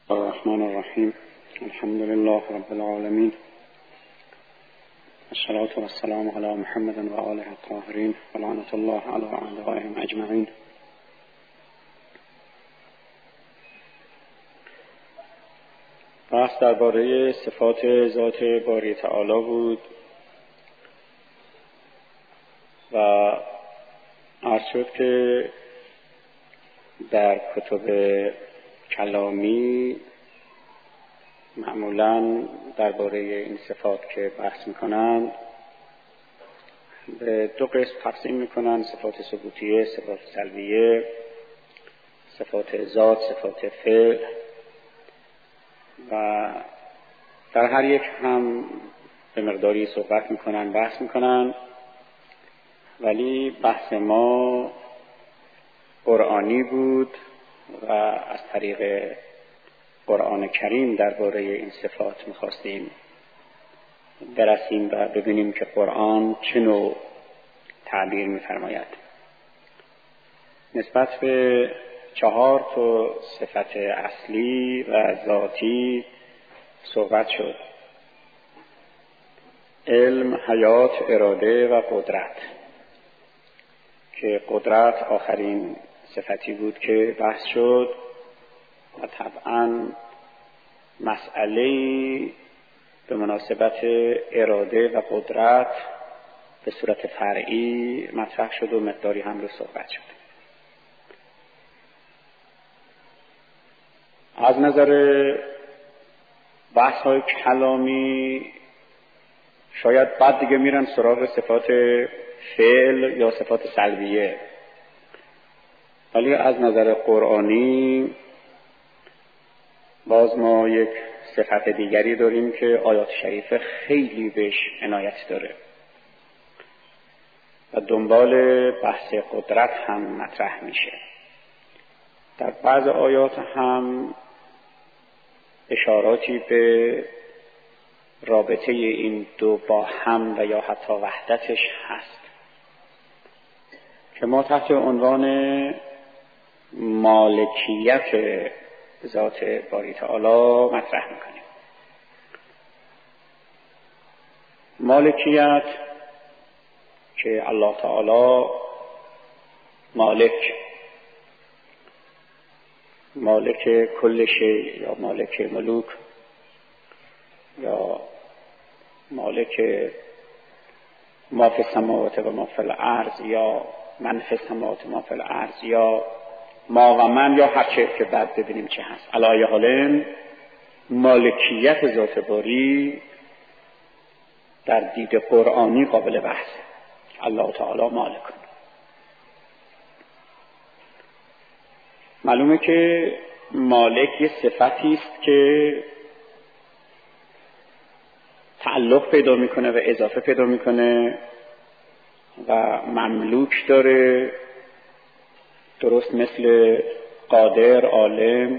الرحمن الرحیم. الحمد لله رب العالمین. الصلاة والسلام علی محمد و آله الطاهرین و لعنة الله علی اعدائهم اجمعین. بحث درباره صفات ذات باری تعالی بود و عرض شد که در کتب کلامی معمولاً درباره این صفات که بحث میکنن به دو قسم تقسیم میکنن: صفات ثبوتیه، صفات سلبیه، صفات ذات، صفات فعل. و در هر یک هم به مقداری صحبت میکنن، بحث میکنن، ولی بحث ما قرآنی بود و از طریق قرآن کریم درباره این صفات می‌خواستیم برسیم و ببینیم که قرآن چه نوع تعبیر می‌فرماید. نسبت به 4 صفت اصلی و ذاتی صحبت شد: علم، حیات، اراده و قدرت، که قدرت آخرین صفتی بود که بحث شد و طبعاً مسئله‌ای به مناسبت اراده و قدرت به صورت فرعی مطرح شد و مقداری هم رو صحبت شد. از نظر بحث‌های کلامی شاید بعد دیگه میرن سراغ صفات فعل یا صفات سلبیه، ولی از نظر قرآنی باز ما یک صفت دیگری داریم که آیات شریفه خیلی بهش عنایت داره و دنبال بحث قدرت هم مطرح میشه. در بعض آیات هم اشاراتی به رابطه این دو با هم و یا حتی وحدتش هست که ما تحت عنوان مالکیت ذات باری تعالی مطرح میکنیم. مالکیت که الله تعالی مالک کل شیء یا مالک ملوک یا مالک ما فی السماوات و ما فی الارض یا من فی السماوات و ما فی الارض یا ما و من یا هر چه که بعد ببینیم چه هست. علی ای حال مالکیت ذات باری در دید قرآنی قابل بحث. الله تعالی مالک. معلومه که مالک یه صفتی است که تعلق پیدا میکنه و اضافه پیدا میکنه و مملوک داره، درست مثل قادر، عالم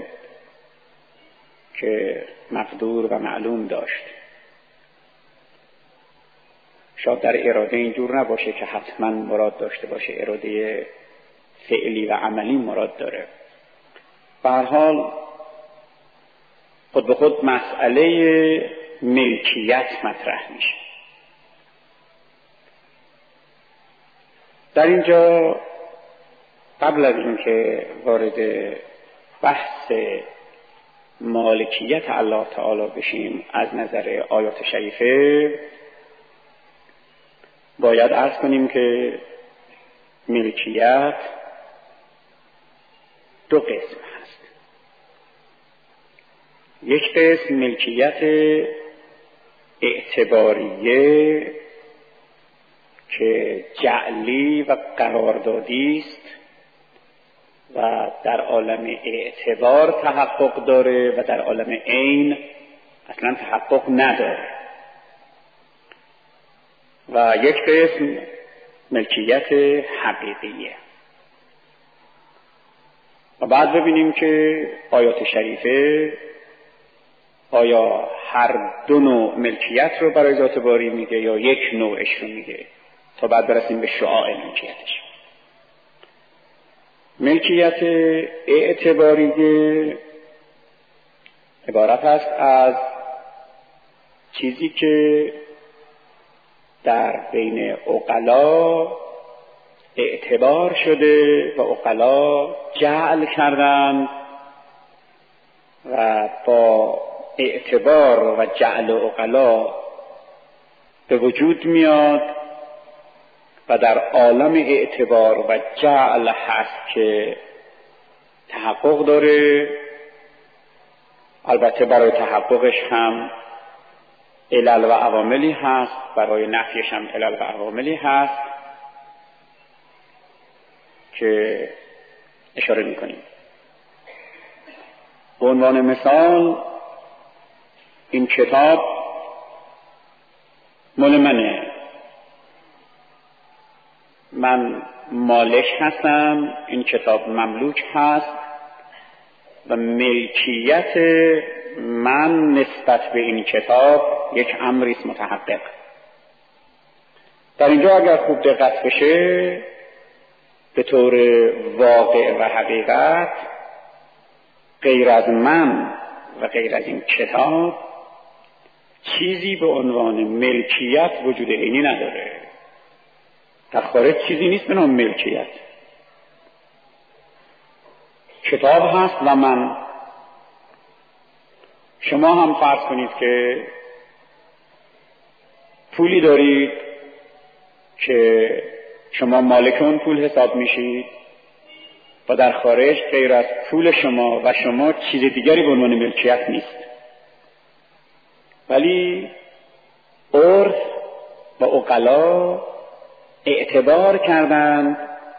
که مقدور و معلوم داشت. شاید در اراده اینجور نباشه که حتما مراد داشته باشه، اراده فعلی و عملی مراد داره. به هر حال خود به خود مسئله ملکیت مطرح میشه. در اینجا قبل از اینکه وارد بحث مالکیت الله تعالی بشیم از نظر آیات شریفه، باید عرض کنیم که ملکیت 2 قسم هست. یک قسم ملکیت اعتباریه که جعلی و قراردادی است و در عالم اعتبار تحقق داره و در عالم عین اصلا تحقق نداره. و یک قسم ملکیت حقیقیه. و بعد ببینیم که آیات شریفه آیا هر 2 نوع ملکیت رو برای ذات باری میگه یا یک نوعش رو میگه، تا بعد برسیم به شعاع ملکیتش. ملکیت اعتباریه عبارت است از چیزی که در بین عقلا اعتبار شده و عقلا جعل کردند و با اعتبار و جعل عقلا به وجود میاد و در عالم اعتبار و جعل هست که تحقق داره. البته برای تحققش هم علل و عواملی هست، برای نفیش هم علل و عواملی هست که اشاره میکنیم. به عنوان مثال این کتاب مال منه، من مالک هستم، این کتاب مملوک هست و ملکیت من نسبت به این کتاب یک امری است متحقق. در اینجا اگر خوب دقت بشه به طور واقع و حقیقت غیر از من و غیر از این کتاب چیزی به عنوان ملکیت وجود عینی نداره. در خارج چیزی نیست به نام ملکیت. کتاب هست و من. شما هم فرض کنید که پولی دارید که شما مالک اون پول حساب میشید و در خارج غیر از پول شما و شما چیز دیگری به عنوان ملکیت نیست. ولی عرف و عقلا اعتبار کردند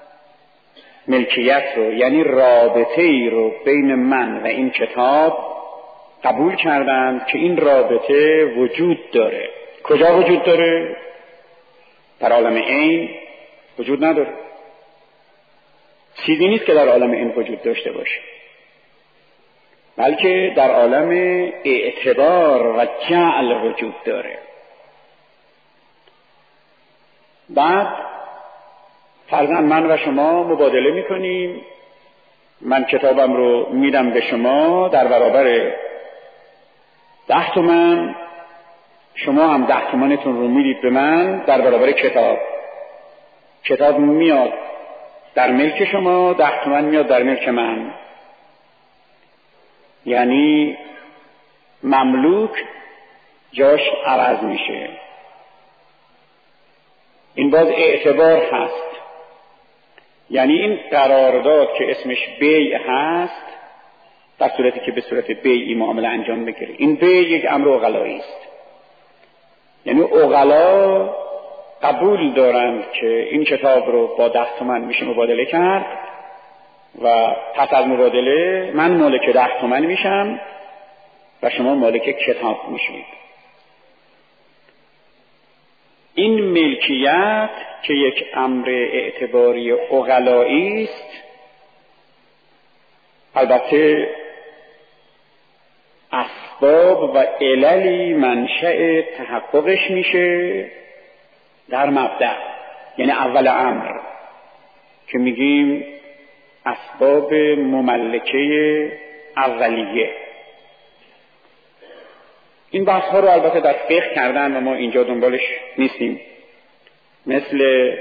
ملکیت رو، یعنی رابطه ای رو بین من و این کتاب قبول کردند که این رابطه وجود داره. کجا وجود داره؟ در عالم عین وجود نداره. چیزی نیست که در عالم عین وجود داشته باشه، بلکه در عالم اعتبار و جعل وجود داره. بعد فرضاً من و شما مبادله میکنیم، من کتابم رو میدم به شما در برابر 10 تومن، شما هم 10 تومنتون رو میدید به من در برابر کتاب. کتاب میاد در ملک شما، 10 تومن میاد در ملک من. یعنی مملوک جاش عوض میشه. این باز اعتبار هست. یعنی این قرارداد که اسمش بیع هست، در صورتی که به صورت بیعی معامله انجام بگیره، این بیع یک امر عقلایی است. یعنی عقلا قبول دارند که این کتاب رو با 10 تومن میشه مبادله کرد و پس از مبادله من مالک 10 تومن میشم و شما مالک کتاب میشید. این ملکیت که یک امر اعتباری عقلایی است، البته اسباب و عللی منشأ تحققش میشه در مبدأ، یعنی اول امر که میگیم اسباب مملکه اولیه. این بحث ها رو البته در فقه کردن و ما اینجا دنبالش نیستیم، مثل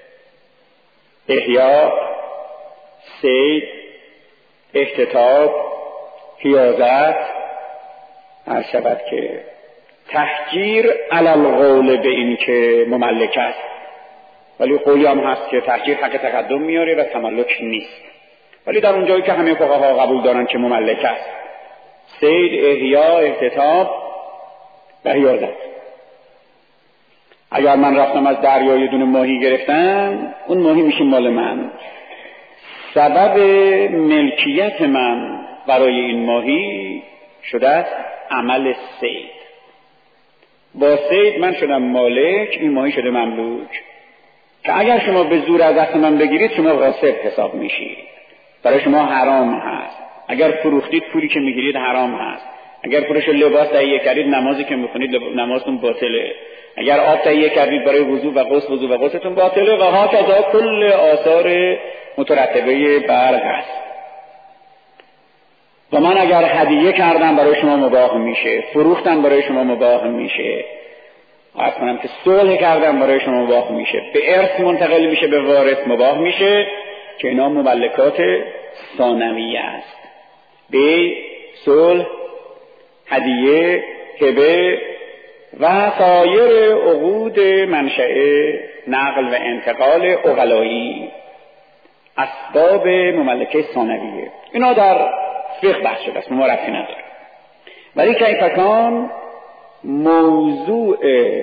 احیا، صید، احتطاب، حیازت. هر شود که تحجیر علی القول به این که مملک است، ولی قولی هم هست که تحجیر حق تقدم میاره و تملک نیست. ولی در اونجایی که همه فقها قبول دارن که مملک است، صید، احیا، احتطاب و حیازت. اگر من رفتم از دریا یه دونه ماهی گرفتم، اون ماهی میشه مال من. سبب ملکیت من برای این ماهی شده است عمل صید. با صید من شدم مالک، این ماهی شده مملوک. که اگر شما به زور از دست من بگیرید شما غاصب حساب میشید، برای شما حرام هست. اگر فروختید پولی که میگیرید حرام هست. اگر پولش لباس تهیه کردید، نمازی که میخونید نمازتون باطله. اگر آب تهیه کردید برای وضو و غسل، وضو و غسلتون باطله. و هاکذا کل آثار مترتبه بر هست. و من اگر هدیه کردم برای شما مباح میشه، فروختم برای شما مباح میشه، عرض کنم که صلح کردم برای شما مباح میشه، به ارث منتقل میشه، به وارث مباح میشه، که اینا مملکات ثانویه است. به صلح، هدیه، هبه و سایر عقود منشأ نقل و انتقال عقلایی، اسباب مملکه ثانویه، اینا در فقه بحث شده است، ما ربطی نداره. ولی کیفکان موضوع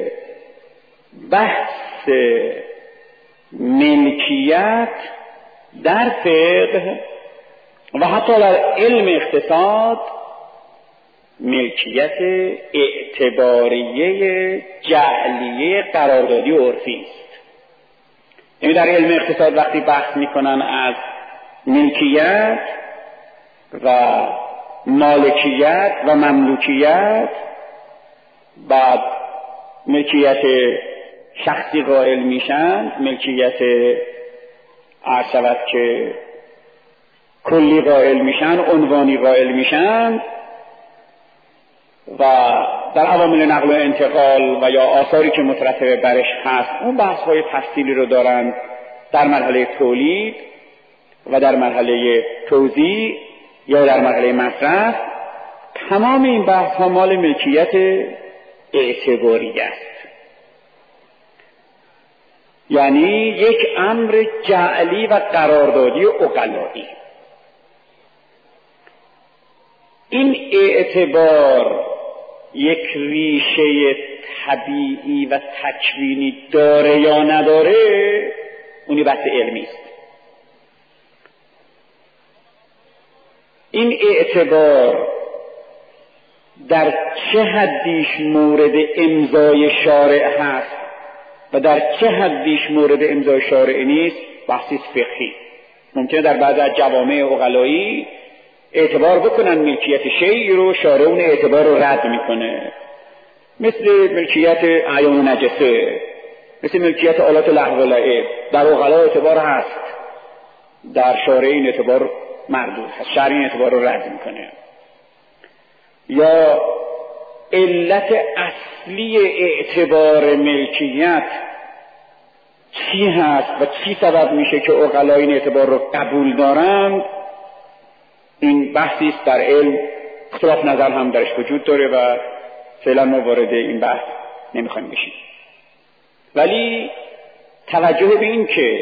بحث ملکیت در فقه و حتی در علم اقتصاد ملکیت اعتباریه جعلیه قراردادی عرفی است. یعنی در علم اقتصاد وقتی بحث میکنن از ملکیت و مالکیت و مملوکیت، بعد ملکیت شخصی قائل میشن، ملکیت عرض شود که کلی قائل میشن، عنوانی قائل میشن، و در عوامل نقل و انتقال و یا آثاری که مترتب برش هست اون بحث‌های تفصیلی رو دارن در مرحله تولید و در مرحله توزیع یا در مرحله مصرف. تمام این بحث‌ها مال ملکیت اعتباری است، یعنی یک امر جعلی و قراردادی عقلایی. این اعتبار یک ریشه طبیعی و تکوینی داره یا نداره، اونی بحث علمی است. این اعتبار در چه حدیش مورد امضای شارع هست و در چه حدیش مورد امضای شارع نیست بحثی فقهی. ممکنه در بعض از جوامع عقلایی اعتبار بکنن ملکیت شیعی رو، شارع اون اعتبار رو رد میکنه، مثل ملکیت اعیان و نجسه، مثل ملکیت آلات لهو و لعب. در عقلا اعتبار هست، در شارع این اعتبار مردود هست، شرع این اعتبار رو رد میکنه. یا علت اصلی اعتبار ملکیت چی هست و چی سبب میشه که عقلا این اعتبار رو قبول دارند، این بحثی است در علم، اختلاف نظر هم درش وجود داره و فعلا ما وارد این بحث نمیخوایم بشیم. ولی توجه به این که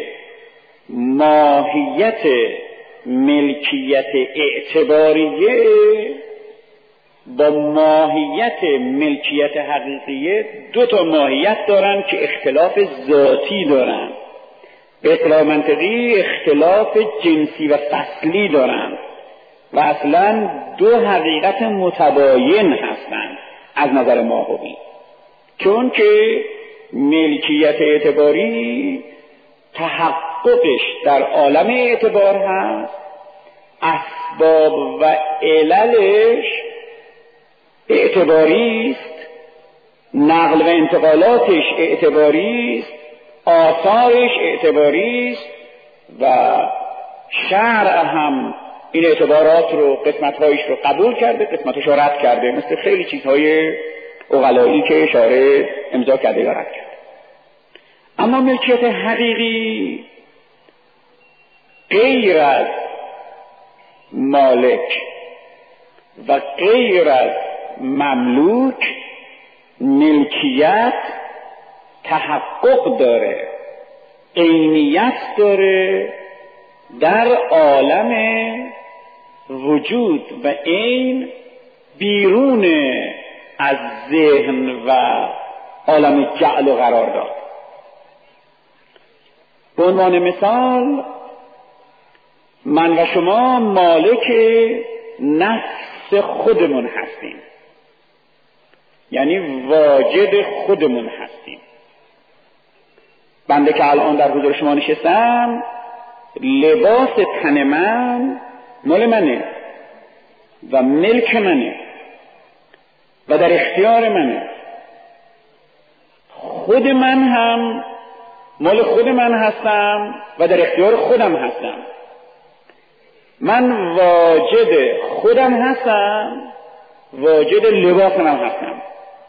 ماهیت ملکیت اعتباریه با ماهیت ملکیت حقیقیه دو تا ماهیت دارن که اختلاف ذاتی دارن، به اصطلاح منطقی اختلاف جنسی و فصلی دارن و اصلا دو حقیقت متباین هستند از نظر ماهوی. چون که ملکیت اعتباری تحققش در عالم اعتبار هست، اسباب و عللش اعتباری است، نقل و انتقالاتش اعتباری است، آثارش اعتباری است و شرع هم این اعتبارات رو قسمت‌هایش رو قبول کرده، قسمتش رو رد کرده، مثل خیلی چیزهای عقلایی که شارع امضا کرده یا رد کرده. اما ملکیت حقیقی غیر از مالک و غیر از مملوک ملکیت تحقق داره، عینیت داره در عالم وجود و عین، بیرون از ذهن و عالم جعل و قرارداد. به عنوان مثال من و شما مالک نفس خودمون هستیم، یعنی واجد خودمون هستیم. بنده که الان در حضور شما نشستم، لباس تن من مال منه و ملک منه و در اختیار منه. خود من هم مال خود من هستم و در اختیار خودم هستم. من واجد خودم هستم، واجد لباسم هم هستم،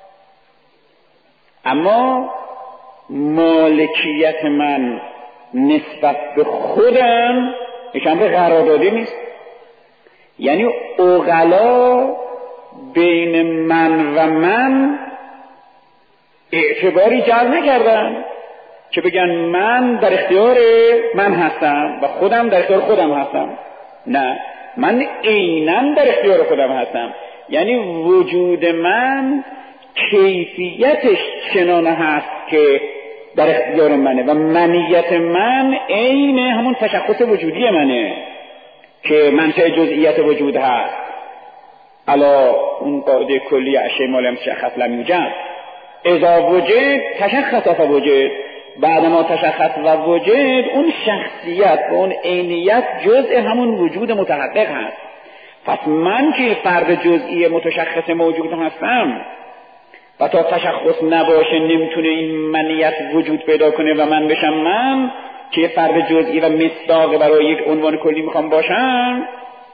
اما مالکیت من نسبت به خودم یک امر قراردادی نیست. یعنی عقلا بین من و من اعتباری جعل نکردن که بگن من در اختیار من هستم و خودم در اختیار خودم هستم. نه، من عیناً در اختیار خودم هستم. یعنی وجود من کیفیتش چنانه هست که در اختیار منه و منیت من عین همون تشخص وجودی منه که منشأ جزئیت وجود هست. علا اون قاعده کلی اشیاء ما لم تشخص لم یوجد، اذا وجد تشخص فوجد، بعد ما تشخص و وجد، اون شخصیت و اون عینیت جزء همون وجود متحقق هست. پس من که فرد جزئی متشخص موجود هستم و تا تشخص نباشه نمیتونه این منیت وجود پیدا کنه و من بشم من که فرد جزئی و مصداق برای یک عنوان کلی میخوام باشم،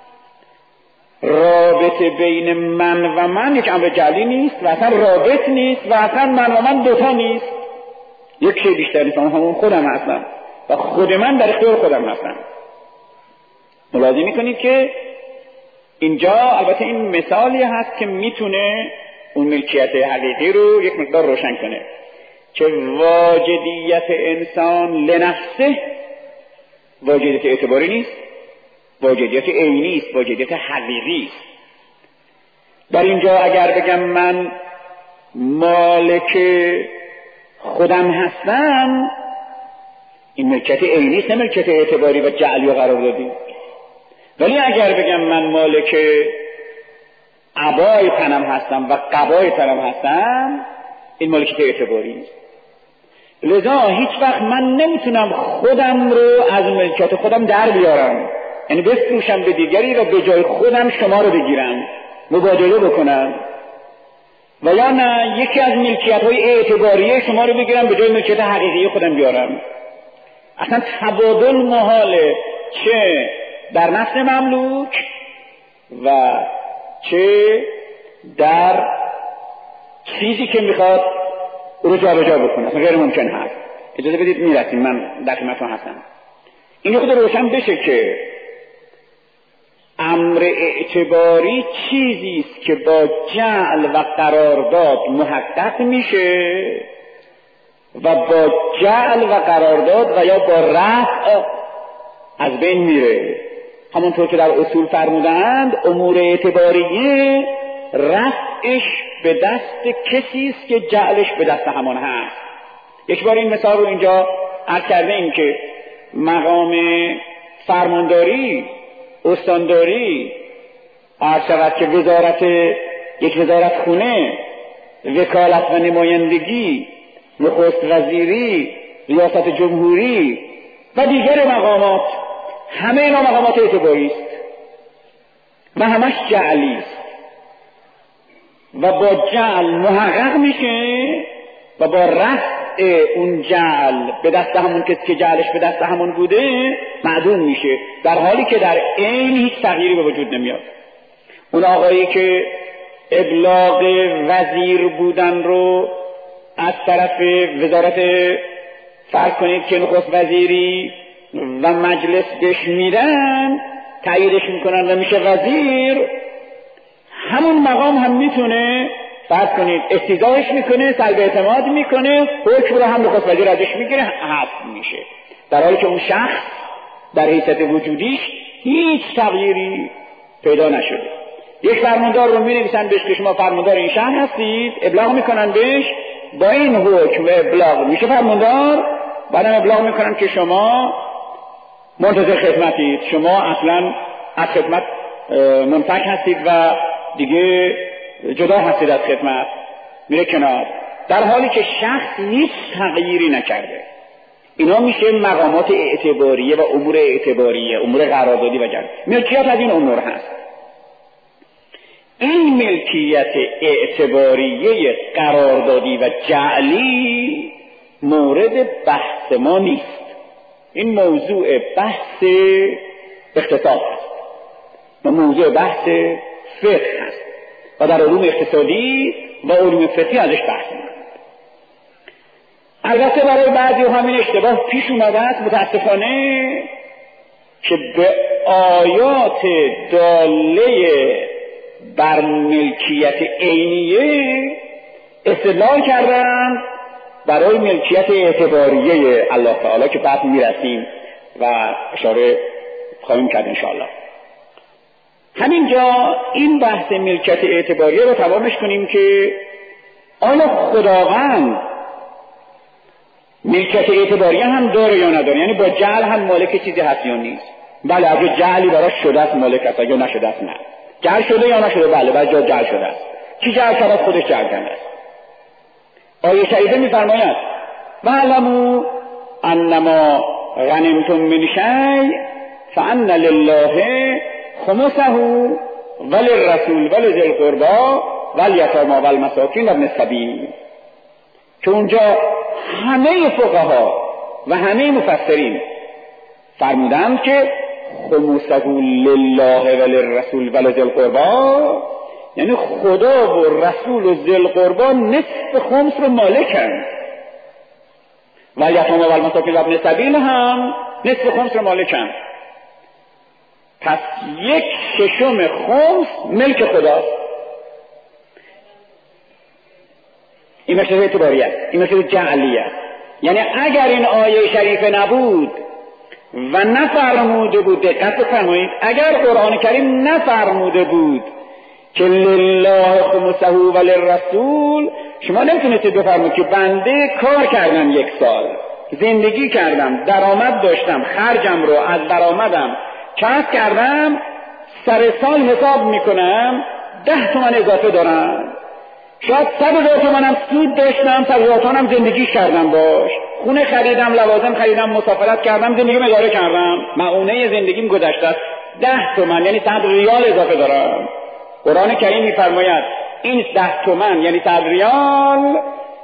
رابطه بین من و من یک امر جعلی نیست و اصلا رابط نیست و اصلا من و من دوتا نیست، یک شی بیشتر نیست، همون خودم هستم و خود من در اختیار خودم هستم. ملاحظه میکنید که اینجا البته این مثالی هست که میتونه اون ملکیت حقیقی رو یک مقدار روشن کنه که واجدیت انسان لنفسه واجدیت اعتباری نیست، واجدیت عینی است، واجدیت حقیقی است. در اینجا اگر بگم من مالک خودم هستم، این ملکیت عینی است، نه ملکیت اعتباری و جعلی و قراردادی. ولی اگر بگم من مالک عبای تنم هستم و قبای تنم هستم، این مالکیت اعتباری است. لذا هیچ وقت من نمیتونم خودم رو از ملکیت خودم در بیارم، یعنی بفروشم به دیگری و به جای خودم شما رو بگیرم، مبادله بکنم، و یا نه یکی از ملکیت‌های اعتباری شما رو بگیرم به جای ملکیت حقیقی خودم بیارم. اصلا تبادل محاله، چه در نفس مملوک و چه در چیزی که میخواد رو جابجا بکنه، اصلا غیر ممکن هست. اجازه بدید میرسیم، من در خدمتتون هستم. این خود روشن بشه که امر اعتباری چیزی است که با جعل و قرارداد محقق میشه و با جعل و قرارداد و یا با رفع از بین میره. همونطور که در اصول فرمودند امور اعتباریه رفعش به دست کسی است که جعلش به دست همان هست. یک بار این مثال رو اینجا عرض کرده ایم که مقام فرمانداری، استانداری، عرض شود که یک وزارت خونه، وکالت و نمایندگی، نخست وزیری، ریاست جمهوری و دیگر مقامات، همه اینا مقامات اعتباری است و همش جعلی است و با جعل محقق میشه و با رفع اون جعل به دست همون کسی که جعلش به دست همون بوده معدوم میشه، در حالی که در عین هیچ تغییری به وجود نمیاد. اون آقایی که ابلاغ وزیر بودن رو از طرف وزارت فرض کنید که نخست وزیری و مجلس بهش میدن، تاییدش میکنن و میشه وزیر، همون مقام هم میتونه فرض کنید استیضاحش میکنه، سلب اعتماد میکنه، حکم رو هم نخست وزیر ازش میگیره، حذف میشه، در حالی که اون شخص در حیثیت وجودیش هیچ تغییری پیدا نشده. یک فرماندار رو می‌نویسن بهش که شما فرماندار این شهر هستید، ابلاغ میکنن بهش، با این حکم ابلاغ میشه فرماندار، بعدم ابلاغ میکنن که شما منتظر خدمتید، شما اصلا از خدمت منفک هستید و دیگه جدا هستید از خدمت، میره کنار، در حالی که شخص هیچ تغییری نکرده. اینا میشه مقامات اعتباریه و امور اعتباریه، امور قراردادی و جعلی. ملکیت از این امور هست. این ملکیت اعتباریه قراردادی و جعلی مورد بحث ما نیست. این موضوع بحث اقتصاد است. و موضوع بحث فقه هست و در علوم اقتصادی و علوم فقهی ازش بحث میکنه. البته برای بعضی همین اشتباه پیش اومده است متاسفانه که به آیات داله بر ملکیت عینیه استدلال کردن برای ملکیت اعتباریه الله تعالی که بعد میرسیم و اشاره خواهیم کرد انشاءالله. همینجا این بحث ملکیت اعتباریه رو تمامش کنیم که آیا خداوند ملکیت اعتباریه هم داره یا نداره، یعنی با جعل هم مالک چیزی هست یا نیست؟ بله اگه جعلی براش شده است مالک است، اگه نشده است نه. جعل شده یا نشده؟ بله بعد جا جعل شده است. کی جعل کرده؟ خودش جعل کرده است. آیه شریفه می‌فرماید واعلموا انما غنمتم من شیء فان لله خمسه وللرسول ولذی القربى والیتامی والمساکین وابن السبیل، که اونجا همه فقها و همه مفسرین فرمودند که خمسه لله وللرسول ولذی القربى، یعنی خدا و رسول و ذی القربى نصف خمس رو مالکن و الیتامی والمساکین وابن السبیل هم نصف خمس رو مالکن. پس 1/6 خمس ملک خداست. این مسئله اعتباری است، این مسئله جعلی است. یعنی اگر این آیه شریفه نبود و نفرموده بود، دقت بفرمایید، اگر قرآن کریم نفرموده بود که لله خمسه و للرسول، شما نمیتونید بفرمایید که بنده کار کردم 1 سال، زندگی کردم، درآمد داشتم، خرجم رو از درآمدم کسب کردم، سر سال حساب میکنم 10 تومن اضافه دارم، شاید 100,000 تومنم سود داشتم، 100,000 تومنم زندگی کردم باش، خونه خریدم، لوازم خریدم، مسافرت کردم، زندگیم اداره کردم، معونه زندگیم گذشته است، 10 تومن یعنی 100 ریال اضافه دارم. قرآن کریم میفرماید این 10 تومن یعنی 100 ریال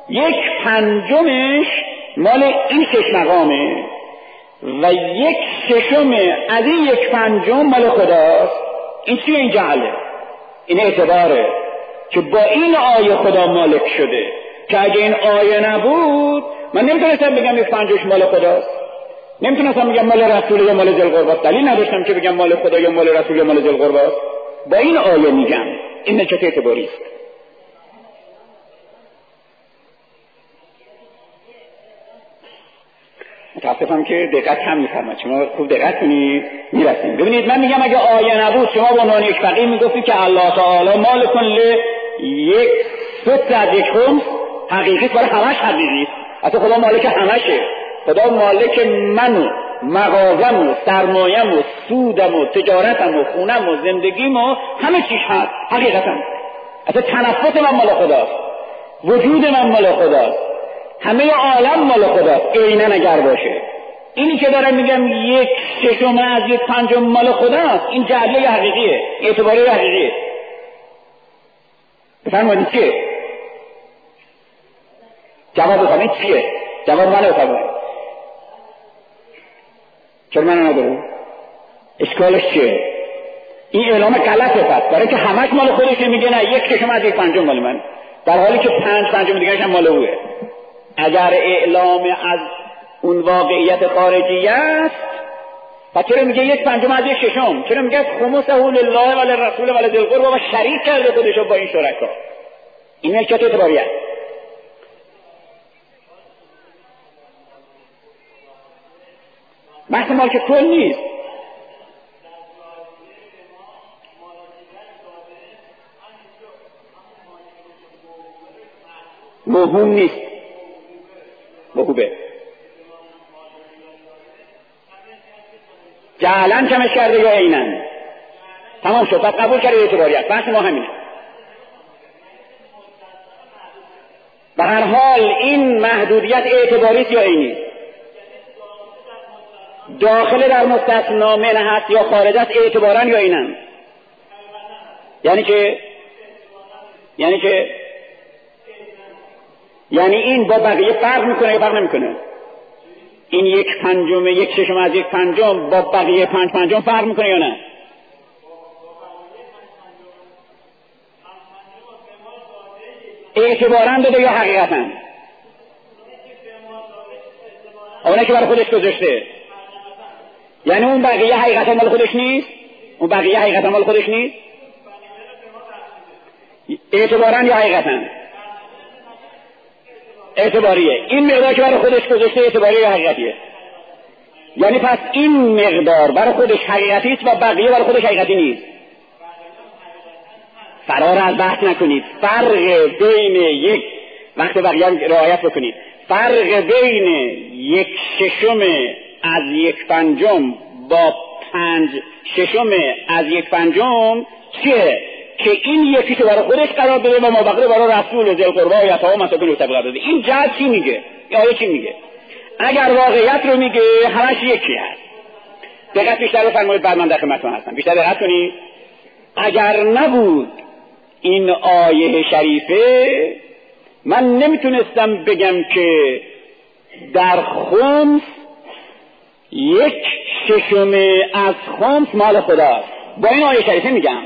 1/5 مال این 6 مقامه و 1/6 از این 1/5 مال خداست. این چیه؟ این جعله، این اعتباره که با این آیه خدا مالک شده، که اگه این آیه نبود من نمیتونستم بگم 1/5 مال خداست، نمیتونستم بگم مال رسول یا مال ذی القربی، دلیل نداشتم که بگم مال خدا یا مال رسول یا مال ذی القربی. با این آیه میگم این ملکیت اعتباری است. متاسفم که دقت کم می‌فرمایید، شما خوب دقت کنید میرسیم. ببینید من میگم اگه آیه نبود شما به عنوان یک فقیه میگفتید که الله تعالی مالک یک سوت از 1 خمس حقیقی برای همش حقیقی است. اصلا خدا مالک همشه، خدا مالک منو، مغازم و سرمایم و سودم و تجارتم و خونم و زندگیم و همه چیز هست حقیقتا. اصلا تنفس من مال خداست، وجود من مال خداست، همه عالم مال خداست عیناً اگر باشه. اینی که دارم میگم 1/6 از 1/5 مال خداست، این جعلی حقیقیه، اعتباری حقیقیه. بفرمایید چیه؟ جواب بفرمایید چیه؟ جواب منو بفرمایید. چرا من ندارم؟ اشکالش چیه؟ این اعلام غلطه، پس برای که همش مال خودشه میگه نه 1/6 از 1/5 مال من، در حالی که 5/5 دیگرش هم مال اوه. اگر اعلام از اون واقعیت خارجی است پس چرا میگه 1/5 از 1/6؟ چرا میگه خمسه لله و للرسول و لذی القربی و شریک کرده خودشو با این شرکا؟ این ملکیت اعتباری است. بحث مالک کل نیست. موهوم نیست، موهوبه. جعلن کمش کرده یا عینن؟ تمام شد، پس قبول کرده اعتباری است. بحث ما همینه. به هر حال این محدودیت اعتباری است یا عینی؟ داخل در مستثنا من هست یا خارج است اعتبارا یا عینن؟ یعنی این با بقیه فرق میکنه یا فرق نمیکنه؟ این 1/5 1/6 از 1/5 با بقیه 5/5 فرق میکنه یا نه؟ اعتبارا داده یا حقیقتا؟ اونه که برای خودش گذاشته. یعنی اون بقیه حقیقتا مال خودش نیست؟ اون بقیه حقیقتا مال خودش نیست؟ اعتبارا یا حقیقتا؟ اعتباریه. این مقدار که برای خودش گذاشته اعتباریه یا حقیقتیه؟ یعنی پس این مقدار برای خودش حقیقتی است و بقیه برای خودش حقیقتی نیست. فرار از بحث نکنید. فرق بین یک وقت بقیه هم رعایت بکنید. فرق بین 1/6 از 1/5 با 5/6 از 1/5 چیه؟ که این یکی که برای خودش قرار بده و مابقی برای رسول و ذی القربی و یتامی و مساکین قرار داده. این جهت چی میگه؟ یا آیه چی میگه؟ اگر واقعیت رو میگه همش یکی هست. دقت بیشتر رو فرمایید، بعد من در خدمتتون هستم. بیشتر دقت کنید. اگر نبود این آیه شریفه من نمیتونستم بگم که در خمس 1/6 از خمس مال خداست. با این آیه شریفه میگم.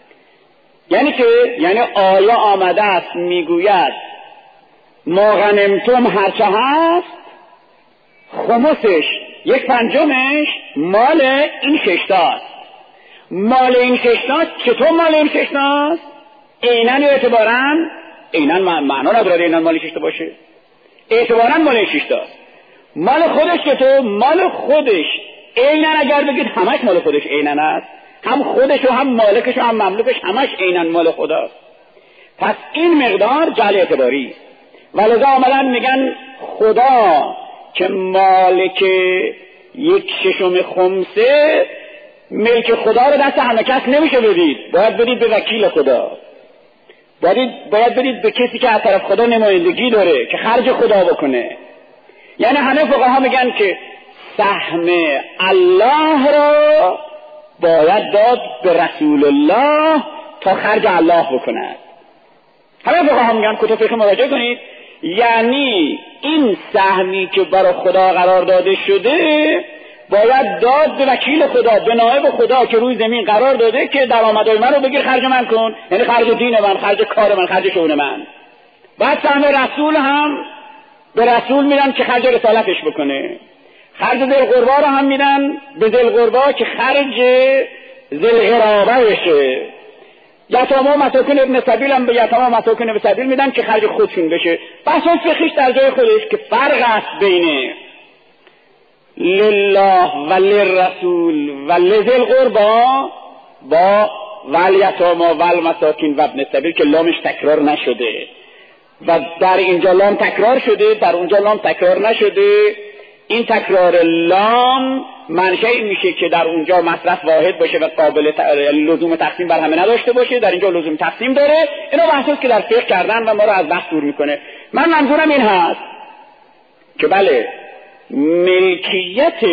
یعنی آیه آمده است میگوید ما غنمتم هرچه هست خمسش 1/5 مال این ششتاست. مال این ششتاست. چطور مال این ششتاست؟ عیناً یا اعتباراً؟ عیناً معنا نداره عیناً مال ششتا باشه. اعتباراً مال این ششتاست. مال خودش چطور؟ مال خودش عیناً اگر بگید همش مال خودش عیناً است، هم خودش و هم مالکش و هم مملوکش همش عیناً مال خداست. پس این مقدار جعل اعتباری است. ولذا عملاً میگن خدا که مالک 1/6 خمسه، ملک خدا رو دست همه کس نمیشه بدید. باید بدید به وکیل خدا. باید بدید به کسی که از طرف خدا نمایندگی داره که خرج خدا بکنه. یعنی همه فقها میگن که سهم الله را باید داد به رسول الله تا خرج الله بکند. همه فقها میگن، کتب فقه مراجعه کنید، یعنی این سهمی که برای خدا قرار داده شده باید داد به وکیل خدا، به نائب خدا که روی زمین قرار داده که درآمدهای من رو بگیر خرج من کن، یعنی خرج دین من، خرج کار من، خرج شؤون من. بعد سهم رسول هم به رسول میدن که خرج رسالتش بکنه. خرج ذی القربی رو هم میدن به ذی القربی که خرج ذی القرابه بشه. یتامی و مساکین ابن سبیل هم به یتامی و مساکین ابن سبیل میدن که خرج خودشون بشه. بحث فقهیش در جای خودش که فرق است بین لله و للرسول و لذی القربی با والیتامی و المساکین و ابن سبیل که لامش تکرار نشده و در اینجا لام تکرار شده، در اونجا لام تکرار نشده. این تکرار لام منشأ میشه که در اونجا مصرف واحد باشه و قابل لزوم تقسیم بر همه نداشته باشه، در اینجا لزوم تقسیم داره. اینا بحثاست که در فقه کردن و ما رو از بحث دور میکنه. من منظورم این هست که بله، ملکیت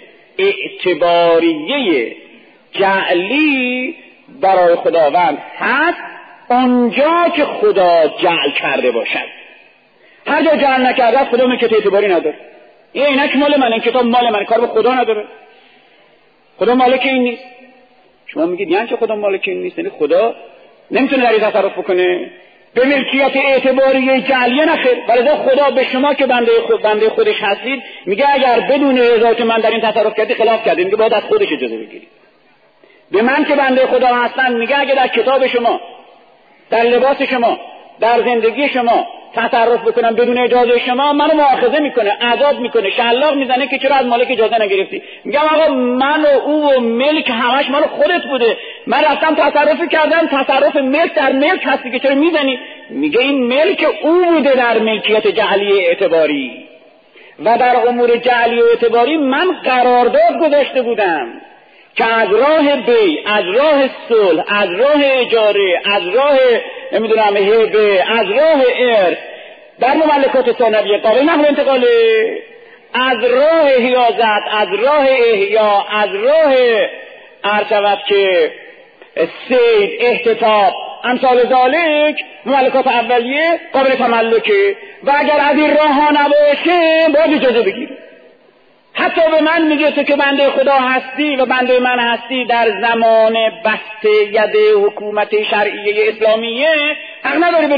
اعتباریه جعلی برای خداوند هست اونجا که خدا جعل کرده باشد. هر جا جعل نکرده است خدا ملکیت اعتباری نداره. این اینک مال من، این کتاب مال من، کار به خدا نداره. خدا مالک این نیست. شما میگید یعنی چه خدا مالک این نیست؟ یعنی خدا نمیتونه در این تصرف بکنه؟ به ملکیت اعتباری جعلیه نخیر. ولی خدا به شما که بنده خودش هستید میگه اگر بدون رضایت من در این تصرف کردی خلاف کردی، میگه باید از خودش اجازه بگیری. به من که بنده خدا هستم میگه اگه در کتاب شما، در لباس شما، در زندگی شما تصرف بکنم بدون اجازه شما، منو مؤاخذه میکنه، عذاب میکنه، شلاق میزنه که چرا از مالک اجازه نگرفتی. میگم آقا من و او و ملک همش مال خودت بوده، من رفتم تصرف کردم، تصرف ملک در ملک هستی که چرا میزنی؟ میگه این ملک او بوده در ملکیت جعلی اعتباری و در امور جعلی اعتباری من قرارداد گذاشته بودم که از راه بی، از راه صلح، از راه اجاره، از راه نمیدونم هبه، از راه ارث در مملکات ثانویه قابل نقل انتقاله، از راه حیازت، از راه احیا، از راه ارتبط که سید، احتطاب، امثال ذالک مملکات اولیه قابل تملکه و اگر از این راه ها نباشه باید اجازه بگیری. حتی به من میگه تو که بنده خدا هستی و بنده من هستی در زمان بسط ید حکومت شرعیه اسلامیه حق نداری بری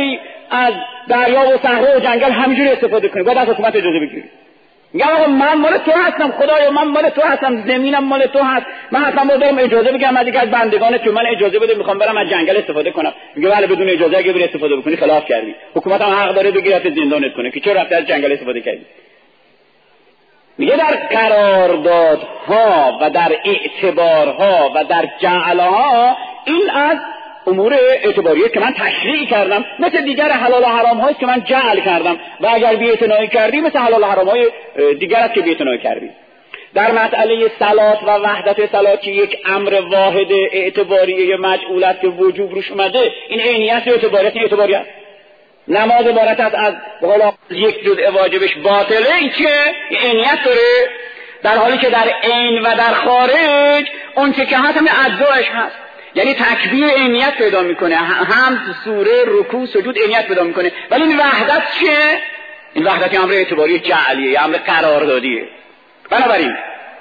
از دریا و صحرا و جنگل همینجوری استفاده کنی، باید از حکومت اجازه بگیری. میگم آقا من مال تو هستم خدایا، من مال تو هستم، زمینم مال تو هست، من حتما باید برم اجازه بگم از یک از بندگانت که من اجازه بده میخوام برم از جنگل استفاده کنم. میگه بله بدون اجازه اگه بری استفاده بکنی خلاف کردی، حکومت هم حق داره بگیرت زندانت کنه که چرا رفتی از جنگل استفاده کردی. میگه در قراردادها و در اعتبارها و در جعلها این از امور اعتباریه که من تشریع کردم، مثل دیگر حلال و حرام هاست که من جعل کردم و اگر بی‌اعتنایی کردی مثل حلال و حرام های دیگر است که بی‌اعتنایی کردی. در مسئله صلات و وحدت صلات که یک امر واحد اعتباریه مجعولت که وجوب روش اومده، این عینیت اعتباریت نماز عبارت است از بقول یک جزء واجبش باطله، این که عینیت داره، در حالی که در عین و در خارج اون که هست همین اجزایش هست. یعنی تکبیر عینیت پیدا میکنه، هم سوره رکوع سجود عینیت پیدا میکنه، ولی این وحدت چیه؟ این وحدت امر اعتباری جعلیه، امر قراردادیه. بنابراین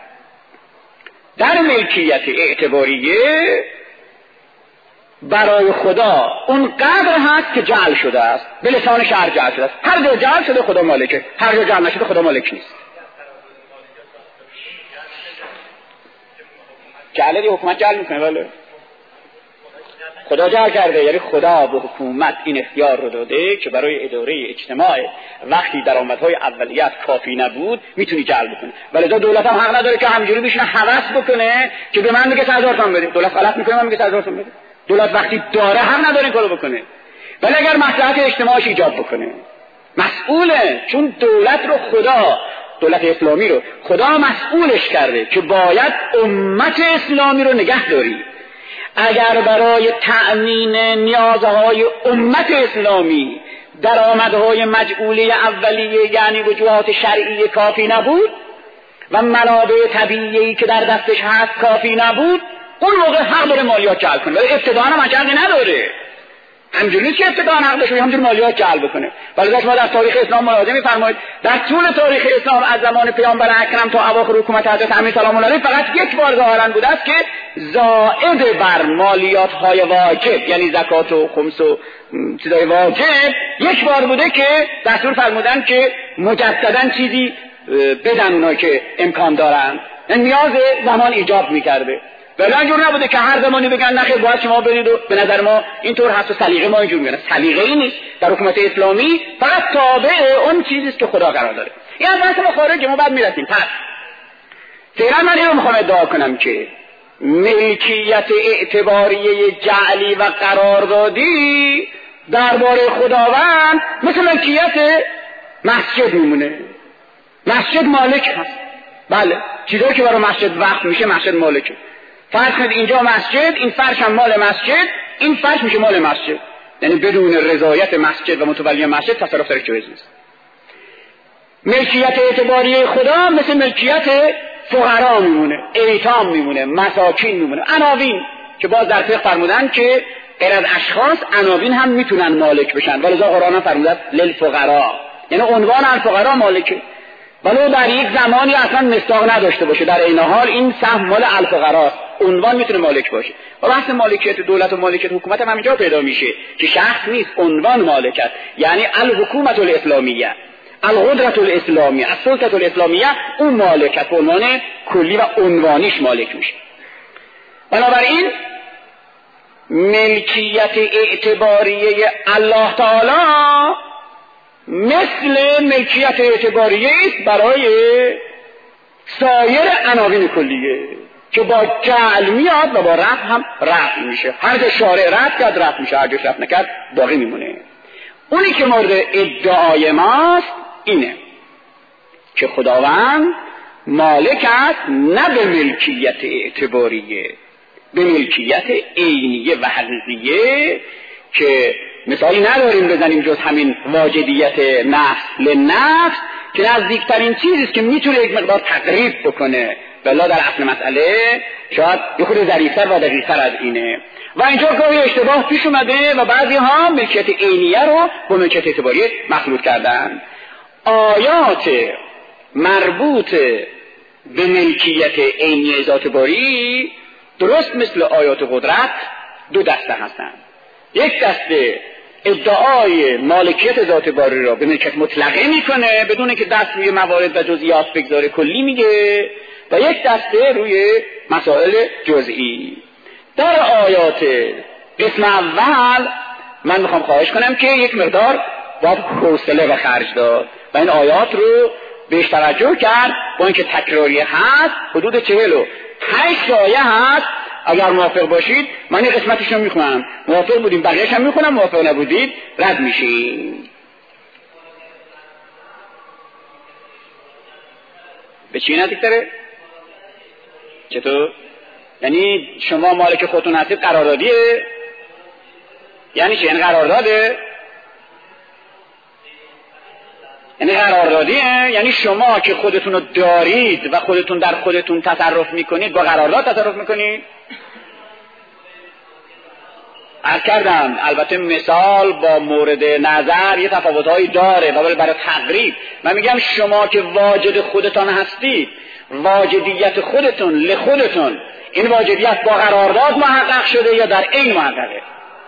در ملکیت اعتباریه برای خدا اون قدر هست که جعل شده است، به لسان شرع جعل شده است. هر جا جعل شده خدا مالکه، هر جا جعل نشده خدا مالک نیست. جعل دی حکومت جعل میکنه، ولی خدا جعل کرده، یعنی خدا به حکومت این اختیار رو داده که برای اداره اجتماع وقتی درآمدهای اولیت کافی نبود میتونی جعل بکنه. ولی دولت هم حق نداره که همینجوری بشینه هوس بکنه که به من میگه 1000 تومان بده. دولت غلط میکنه، من میگه 1000 تومان بده. دولت وقتی داره حق نداره کارو بکنه، ولی اگر مصلحت اجتماعش ایجاد بکنه مسئوله، چون دولت رو خدا، دولت اسلامی رو خدا مسئولش کرده که باید امت اسلامی رو نگه داری. اگر برای تأمین نیازهای امت اسلامی درآمدهای مجعوله اولیه یعنی وجوهات شرعی کافی نبود و منابع طبیعی که در دستش هست کافی نبود، اون موقع حق داره مالیات جلب کنه. ولی ابتداءً هم حقی نداره، همجوری نیست که ابتداءً حق داشته همجوری مالیات جلب بکنه. ولی شما در تاریخ اسلام ملاحظه می‌فرمایید در طول تاریخ اسلام از زمان پیامبر اکرم تا اواخر حکومت حضرت امیر سلام الله علیه فقط یک بار ظاهراً بوده است که زائد بر مالیات‌های واجب یعنی زکات و خمس و چیزای واجب یک بار بوده که دستور فرمودن که مجدداً چیزی بدن اونایی که امکان دارن، نیاز زمان ایجاب می‌کرده. ولی اینجور نبوده که هر زمانی بگن نخیر باید شما بدید و به نظر ما اینطور هست و سلیقه ما اینجور میگن. سلیقه ای نیست. در حکومت اسلامی فقط تابع اون چیزی است که خدا قرار داره. این از بحث ما خارج، ما بعد میرسیم. پس فعلا من اینو میخوام ادعا کنم که ملکیت اعتباریه جعلی و قراردادی درباره خداوند مثل ملکیت مسجد میمونه. مسجد مالک هست. بله، چیزایی که برای مسجد وقف میشه مسجد مالکه. فرض کنید اینجا مسجد، این فرش هم مال مسجد، این فرش میشه مال مسجد، یعنی بدون رضایت مسجد و متولی مسجد تصرف درش جایز نیست. ملکیت اعتباریه خدا مثل ملکیت فقرا میمونه، ایتام میمونه، مساکین میمونه، عناوین که باز در فقه فرمودن که غیر از اشخاص عناوین هم میتونن مالک بشن، ولی قرآن هم فرموده للفقرا، یعنی عنوان الفقرا مالکه، ولو در یک زمانی اصلا مصداق نداشته باشه، در این حال این سهم مال الفقراست، عنوان میتونه مالک باشه. و بحث مالکیت دولت و مالکیت حکومت هم همینجا پیدا میشه که شخص نیست، عنوان مالکت، یعنی الحکومت الاسلامیه، القدرت الاسلامیه، السلطه الاسلامیه، اون مالکت به عنوان کلی و عنوانیش مالک میشه. بنابراین ملکیت اعتباریه الله تعالی مثل ملکیت اعتباریه است برای سایر عناوین کلیه که با جعل میاد و با رفع هم رفع میشه. هر جا شارع رفع کرد رفع میشه، هر جا رفع نکرد باقی میمونه. اونی که مورد ادعای ماست اینه که خداوند مالک است نه به ملکیت اعتباریه، به ملکیت عینیه و حقیقیه که مثالی نداریم بزنیم جز همین واجدیت نفس لنفس که نزدیکترین چیزیست که میتونه یک مقدار تقریب بکنه، بلا در اصل مسئله شاید یه خود ظریف‌تر و دقیق‌تر از اینه. و اینجا گاهی اشتباه پیش اومده و بعضی ها ملکیت عینیه رو با ملکیت اعتباریه مخلوط کردن. آیات مربوط به ملکیت عینیه ذات باری درست مثل آیات قدرت دو دسته هستند. یک دسته ادعای مالکیت ذات باری را به ملکیت مطلقه میکنه بدون که دست روی موارد و جزئیات بگذاره، کلی میگه، و یک دسته روی مسائل جزئی. در آیات قسم اول من میخوام خواهش کنم که یک مقدار باید حوصله به خرج داد و این آیات رو بهش توجه کرد، با اینکه تکراری هست، حدود 45 آیه هست. اگر موافق باشید من این قسمتش رو میخونم، موافق بودیم بقیه‌اش هم میخونم، موافق نبودید رد میشیم. به چی نزدیک داره؟ چطور؟ یعنی شما مالک خودتون هستید قراردادیه؟ یعنی چی؟ یعنی قرارداده؟ یعنی قراردادیه؟ یعنی شما که خودتون رو دارید و خودتون در خودتون تصرف میکنید با قرارداد تصرف میکنید؟ عرض کردم البته مثال با مورد نظر یه تفاوت‌هایی داره و برای تقریب من میگم شما که واجد خودتان هستید، واجدیت خودتون لخودتون، این واجدیت با قرارداد محقق شده یا در عین محققه؟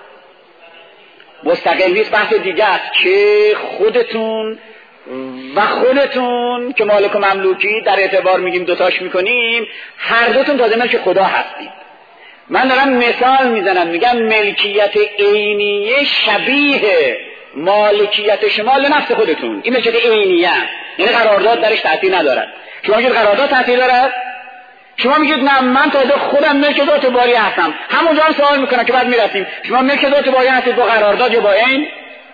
مستقل نیست، بحث دیگه است که خودتون و خودتون که مالک و مملوکی در اعتبار میگیم دوتاش میکنیم، هر دوتون تازه ملک خدا هستید. من دارم مثال میزنم، میگم ملکیت عینیه شبیه مالکیت شما لنفس خودتون، این ملکیت عینیه، یعنی قرارداد درش تأثیر ندارد. شما میگید قرارداد تأثیر دارد، شما میگید نه من تازه خودم ملک ذات باری هستم. همونجا هم سوال میکنم که بعد میرسیم شما ملک ذات باری هستید با قرارداد یا با عین؟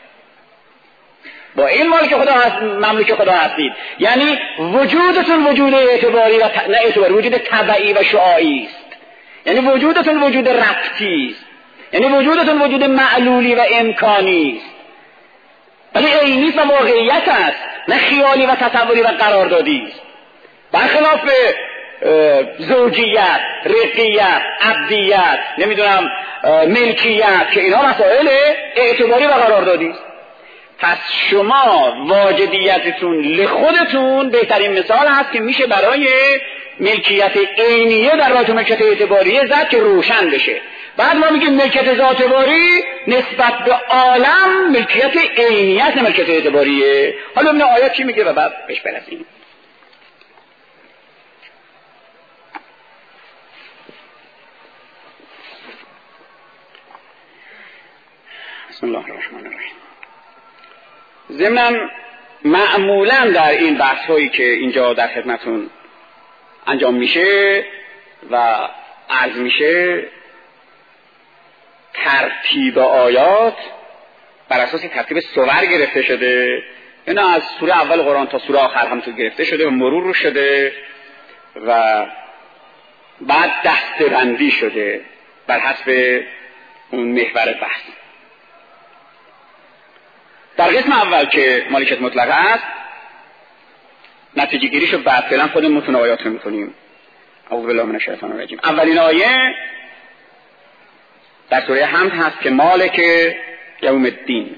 با این مالک خدا هست، مملوک خدا هستید. یعنی وجودتون وجود اعتباری و نه اعتباری، وجود تبعی و شعاعی است. یعنی وجودتون وجود ربطی است، یعنی وجودتون وجود معلولی و امکانی است، ولی عینی و واقعیت است، نه خیالی و تصوری و قراردادی است. برخلاف زوجیت، رقیت، عبدیت، نمیدونم ملکیت که اینا مسائل اعتباری و قراردادی است. پس شما واجدیتتون لخودتون بهترین مثال هست که میشه برای ملکیت عینیه در راجع ملکیت اعتباریه زد که روشن بشه. بعد ما میگیم ملکیت ذات باری نسبت به عالم ملکیت عینیه است، نه ملکیت اعتباریه. حالا ببینیم آیات چی میگه و بعد بهش برسیم. بسم الله الرحمن الرحیم. ضمناً معمولاً در این بحث هایی که اینجا در خدمتون انجام میشه و عرض میشه، ترتیب آیات بر اساس ترتیب سور گرفته شده. اینا از سوره اول قرآن تا سوره آخر هم تو گرفته شده و مرور شده و بعد دسته‌بندی شده بر حسب اون محور بحث. در قسم اول که مالکیت مطلقه است، نتیجه گیریشو بعد فعلا خودمون متن آیات رو میکنیم. اعوذ بالله من الشیطان الرجیم. اولین آیه در سوره حمد هست که مالک یوم الدین.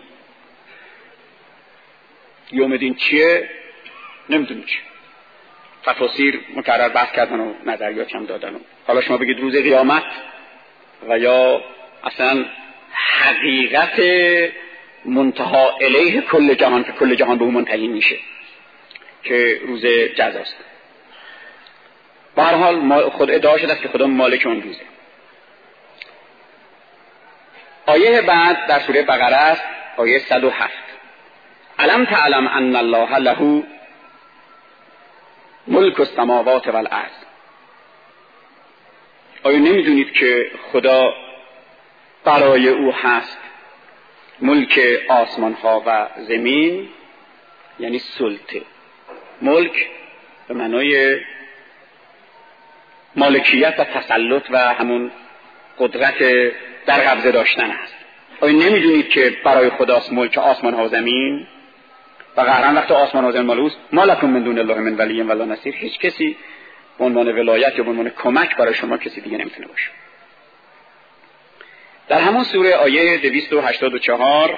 یوم الدین چیه؟ نمیدونم چیه. تفاسیر مکرر بحث کردن و نظریات هم دادن. حالا شما بگید روز قیامت و یا اصلا حقیقت منتها الیه کل جهان که کل جهان به اون منتهی میشه که روز جزاست. به هر حال خود ادعا شده است که خدا مالک اون روزه. آیه بعد در سوره بقره است، آیه 107. الم تعلم ان الله له ملک السماوات والارض. آیا نمیدونید که خدا برای او هست ملک آسمان ها و زمین، یعنی سلطه. ملک به معنای مالکیت و تسلط و همون قدرت در قبضه داشتن است. آیا نمیدونید که برای خداست ملک آسمان ها و زمین؟ و قهرا وقت آسمان ها و زمین مالوست ما لکم من دون الله من ولی ولا نصیر. هیچ کسی به عنوان ولایت یا به عنوان کمک برای شما کسی دیگه نمیتونه باشه. در همون سوره آیه 284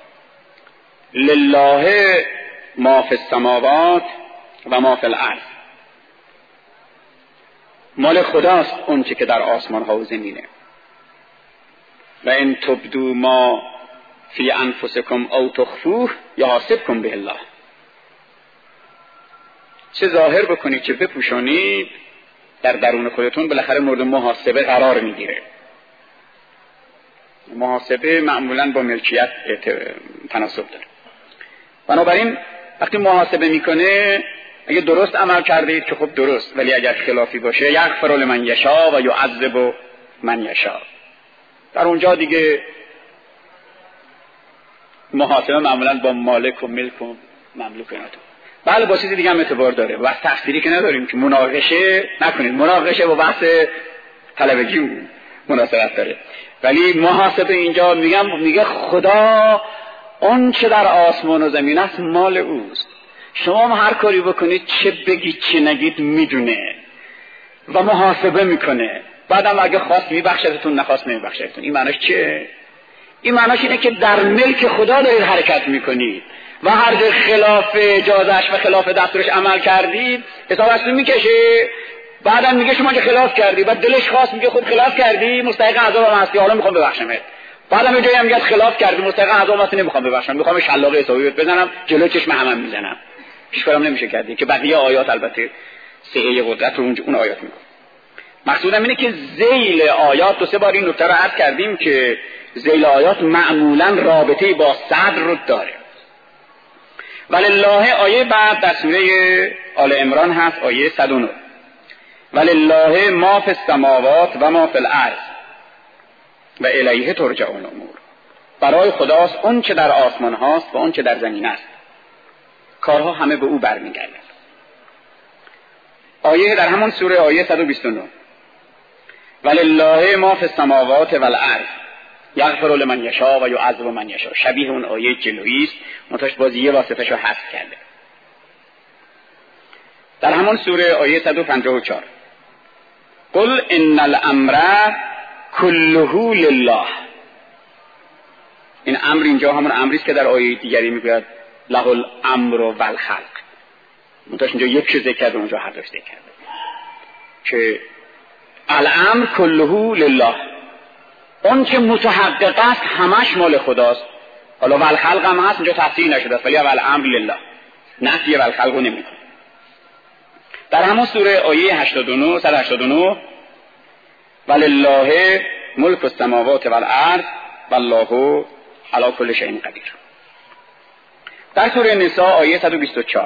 لله ما فی السماوات و ما فی الارض. مال خداست اون چه که در آسمان ها و زمینه. و ان تبدو ما فی انفسکم او تخفوه یحاسبکم به الله. چه ظاهر بکنید چه بپوشانید در درون خودتون بالاخره مورد محاسبه قرار میگیره. محاسبه معمولاً با ملکیت تناسب داره. بنابراین وقتی محاسبه میکنه اگه درست عمل کرده اید که خب درست، ولی اگر خلافی باشه یغفر لمن یشاء و یعذب من یشاء. در اونجا دیگه محاسبه معمولاً با مالک و ملک و مملوک اینا. بله با چیزی دیگه هم اعتبار داره. بحث تفسیری که نداریم که مناقشه نکنید. مناقشه با بحث طلبگی مناسبت داره. ولی محاسبه اینجا میگه خدا اون چه در آسمان و زمین است مال اوست. شما هم هر کاری بکنید چه بگید چه نگید میدونه و محاسبه میکنه. بعدم اگه خواست میبخشتتون نخواست نمیبخشتتون. این معنیش چیه؟ این معنیش اینه که در ملک خدا دارید حرکت میکنید و هر جا خلاف اجازهش و خلاف دستورش عمل کردید حسابش میکشه. بعدم میگه شما که خلاف کردی، بعد دلش خواست میگه خود خلاف کردی مستحق عذاب هستی، حالا میخوام ببخشمت. بعدم یه جایی هم میگه خلاف کردی مستحق عذاب هستی، نمیخوام ببخشم، میخوام شلاق حسابی بزنم جلوی چشم همم میزنم. هیچ کارم نمیشه کردی که بقیه آیات البته سعه قدرت رو اون آیات میگه. مقصودم اینه که ذیل آیات دو سه بار این نکته رو عرض کردیم که ذیل آیات معمولا رابطه با صدر رو داره. ولله آیه بعد در سوره آل عمران هست، آیه 109. ولله ما فی السماوات و ما فی الارض و الیه ترجع الامور. برای خداست اون چه در آسمان هاست و اون چه در زمین است، کارها همه به او برمیگردد. آیه در همون سوره آیه 129. ولله ما فی السماوات و الارض یغفر لمن یشاء و یعذب من یشاء. شبیه اون آیه جلویی است، منتهاش باز یه واسطه‌شو حذف کرده. در همون سوره آیه 154 قل ان الامر كله لله. این امر اینجا همون امری است که در آیه دیگری میگوید له الامر و الخلق. منتهاش اینجا یک چیز ذکر کرده، اونجا هر دوش ذکر کرده که الامر كله لله. اون که متحقق است همش مال خداست. حالا والخلق هم هست، اینجا تفسیر نشده است، ولی والامر لله نفی والخلق رو نمیکنه. در همون سوره آیه 89 189 ولله ملک السماوات والارض والله علی کل شیء قدیر. در سوره نساء آیه 124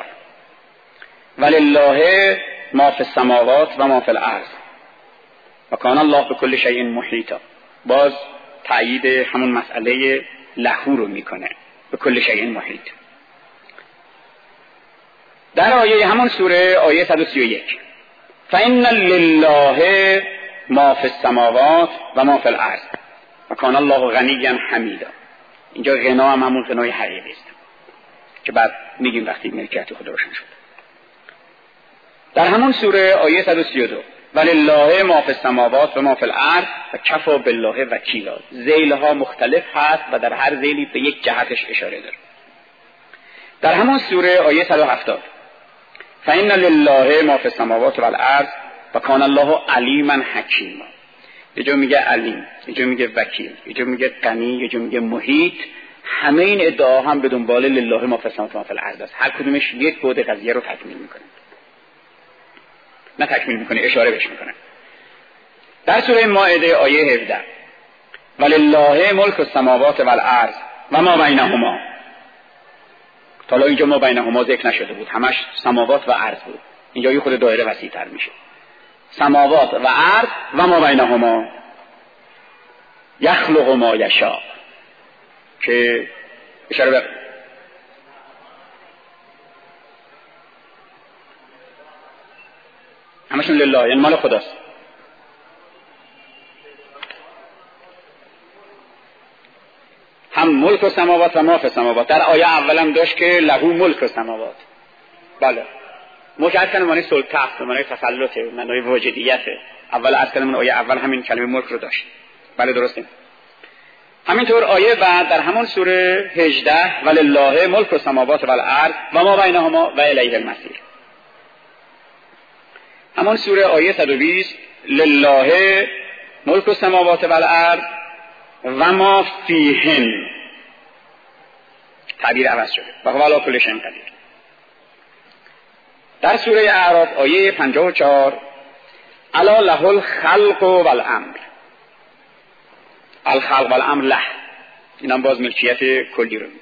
ولله ما فی السماوات و ما فی الارض و کان الله بكل شیء محیطا. باز تأیید همون مسئله لهو رو میکنه، به کل شیء محیط. در آیه همون سوره آیه 131 فإن لله ما فی السماوات و ما فی الارض و کان الله غنیا حمیدا. اینجا غنا هم همون غنای حقیقی است که بعد میگیم وقتی ملکیت خدا روشن شد. در همون سوره آیه 132 ولله ما فی السماوات و ما فی الارض و کفی بالله وکیلا. ذیلها مختلف هست و در هر ذیلی به یک جهتش اشاره داره. در همون سوره آیه 170 فإن لله ما فی السماوات و الارض و کان الله علیما حکیما. یه جا میگه علیم، یه جا میگه وکیل، یه جا میگه غنی، یه جا میگه محیط. همه این ادعا هم به دنبال لله ما فی السماوات و ما فی الارض است. هر کدومش یک بعد قضیه رو تکمیل میکنه. نه تکمیل میکنه، اشاره بهش میکنه. در سوره مائده آیه 17 ولله ملک السماوات و الارض و ما بینهما. تا اینجا ما بینهما ذکر نشده بود، همش سماوات و ارض بود. اینجا یه خود دایره وسیع‌تر میشه. سماوات و ارض و ما بینهما یخلق ما یشاء، که اشاره به همشون لله، یعنی مال خداست. هم ملک و سماوات و ما فی السماوات. در آیه اولم داشت که له ملک و سماوات. بله مجرد کنه معنی سلطه، معنی تسلطه، معنی واجدیته. اول از کلمه آیه اول همین کلمه ملک رو داشت. بله درسته. همینطور آیه بعد در همون سوره 18 ولله ملک السماوات و الارض و ما بینهما و الیه المصیر. همون سوره آیه 120 لله ملک السماوات و الارض و ما فیهن تعبیر عوض شده و هو علی کل شیء قدیر. در سوره اعراف آیه 54 الا له الخلق والامر، الخلق والامر له، اینم باز ملکیت کلی رو میگه.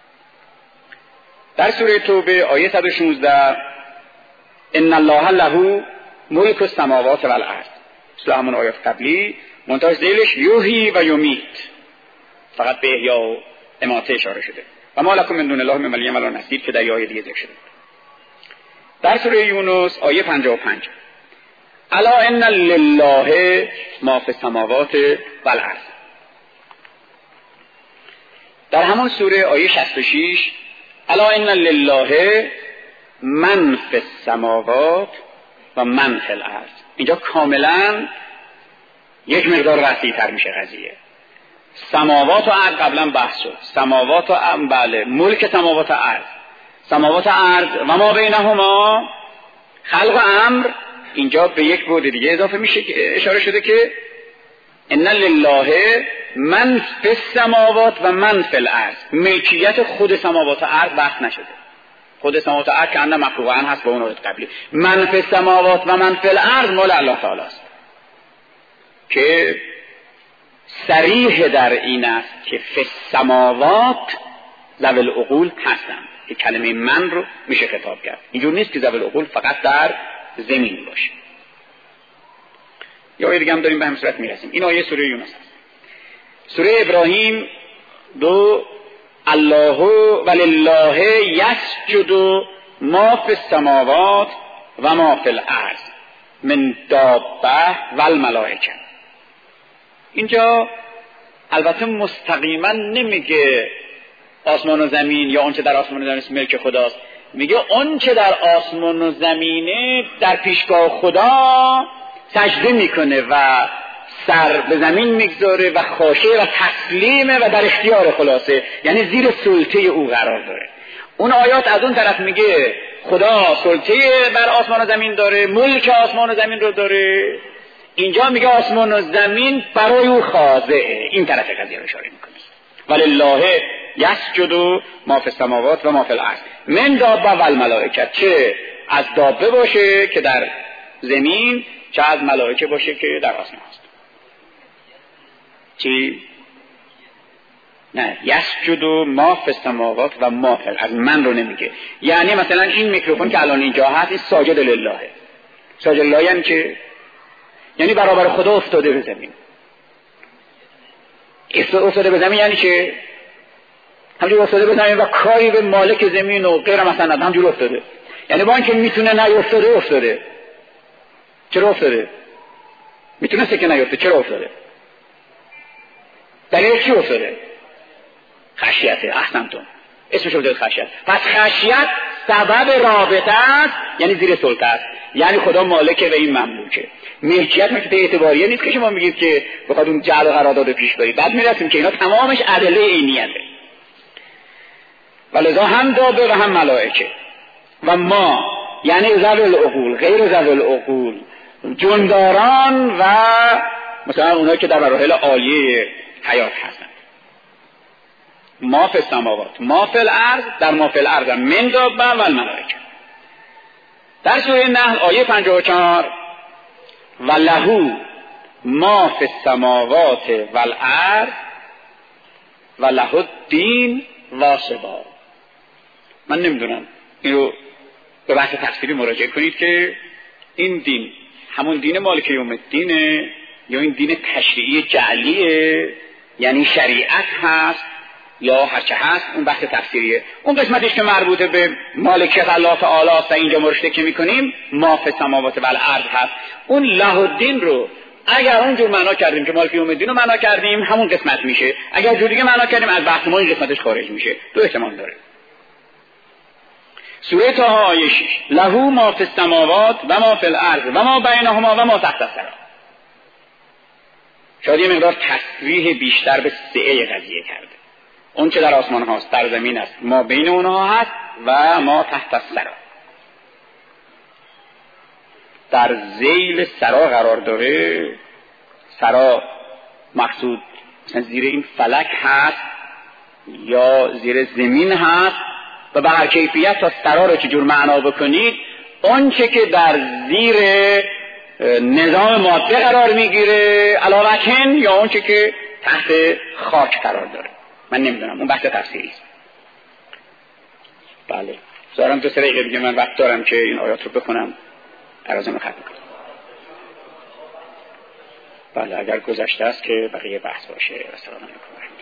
در سوره توبه آیه 116 ان الله له ملک السماوات والارض، مثل همون آیات قبلی، منتهی ذیلش یحیی و یمیت، فقط به احیا و اماته اشاره شده. و ما لکم من دون الله من ولی ولا نصیر که در آیه دیگه ذکر شده. در سوره یونس آیه 55 الا ان لله ما فی السماوات والارض. در همون سوره آیه 66 الا ان لله من فی السماوات و من فی الارض. اینجا کاملا یک مقدار وسیع‌تر میشه قضیه. سماوات و ارض قبلا بحث شد، سماوات و بله، ملک سماوات و ارض، سماوات و ارض و ما بینهما خلق و امر، اینجا به یک بعد دیگه اضافه میشه که اشاره شده که ان لله من فی السماوات و من فی الارض. ملکیت خود سماوات و ارض بحث نشده، خود سماوات و ارض که اند مخلوقا هست با اون آیه قبلی. من فی السماوات و من فی الارض مال الله تعالی است که صریح در این است که فی السماوات ذوی العقول هستند، که کلمه من رو میشه خطاب کرد. اینجور نیست که ذوی العقول فقط در زمین باشه. یا آیه دیگه هم داریم به همین صورت میرسیم. این آیه سوره یونس است. سوره ابراهیم 2 الله ولله یسجد ما فی السماوات و ما فی الارض من دابه و الملائکه. اینجا البته مستقیما نمیگه آسمان و زمین یا اونچه در آسمان و زمین است ملک خداست، میگه اونچه در آسمان و زمینه در پیشگاه خدا سجده میکنه و سر به زمین میگذاره و خاشع و تسلیمه و در اختیار خلاصه، یعنی زیر سلطه او قرار داره. اون آیات از اون طرف میگه خدا سلطه بر آسمان و زمین داره، ملک آسمان و زمین رو داره. اینجا میگه آسمان و زمین برای او خاضعه. این طرف قضیه رو اشاره میکنه. ولله یسجد ما فی السماوات و ما فی الارض من دابه و الملائکه، چه از دابه باشه که در زمین، چه از ملائکه باشه که در آسمان هست. چی؟ نه، یسجد ما فی السماوات و ما فی الارض، من رو نمیگه. یعنی مثلا این میکروفون که الان اینجا هست این ساجد لله. ساجد لله یعنی که یعنی برابر خدا افتاده به زمین. افتاده به زمین یعنی که همجور افتاده به زمین و کاری به مالک زمین و غیر مثلا همجور افتاده. یعنی با اینکه میتونه نیفتاده افتاده. چرا افتاده؟ میتونسته که نیفته، چرا افتاده؟ دلیل چی افتاده؟ خشیته. احسنتون، اسمش رو بذارید خشیت. پس خشیت سبب رابطه است، یعنی زیر سلطه است، یعنی خدا مالکه و این مملوکه. ملکیت ملکیت اعتباریه نیست که شما میگید که بخواد اون جعل و قرارداد پیش برید. بعد میرسیم که اینا تمامش ادله عینیته. ولذا هم دابه و هم ملائکه و ما، یعنی ذوی العقول، غیر ذوی العقول، جنداران و مثلا اونایی که در مراحل عالیه حیات هستن. ما فی السماوات ما فی الارض، در ما فی الارض من دابه و الملائکه. در سوره نحل آیه 54 و له ما فی السماوات و الارض و له الدین واصبا. من نمیدونم این رو به بحث تفسیری مراجعه کنید که این دین همون دین مالک یوم الدینه یا این دین تشریعی جعلیه، یعنی شریعت هست یا هرچه هست. اون بحث تفسیریه. اون قسمتش که مربوطه به مالکیت الله تعالی است و اینجا مرشده که میکنیم ما فی السماوات و الارض هست. اون له الدین رو اگر اونجور معنا کردیم که مالک یوم الدین رو معنا کردیم همون قسمت میشه، اگر جور دیگه معنا کردیم از بحث ما این قسمتش خارج میشه. دو احتمال داره. سوره طه آیه 6 له ما فی السماوات و ما فی الارض و ما بینهما و ما تحت الثری. شاید یه مقدار تصریح بیشتر به سعه قضیه کرده. اون چه در آسمان هاست در زمین است، ما بین اونها هست و ما تحت الثری، در ذیل ثری قرار داره. ثری مقصود مثلا زیر این فلک هست یا زیر زمین هست و به هر کیفیت تا سرا رو چجور معنا بکنید، اون چه که در زیر نظام ماده قرار میگیره علاوه‌کن یا اون چه که تحت خاک قرار داره. من نمیدونم، اون بحث تفسیری است. بله زارم 2 دقیقه دیگه من وقت دارم که این آیات رو بخونم، عرضم ختم کنم. بله اگر گذشته است که بقیه بحث باشه. السلام علیکم.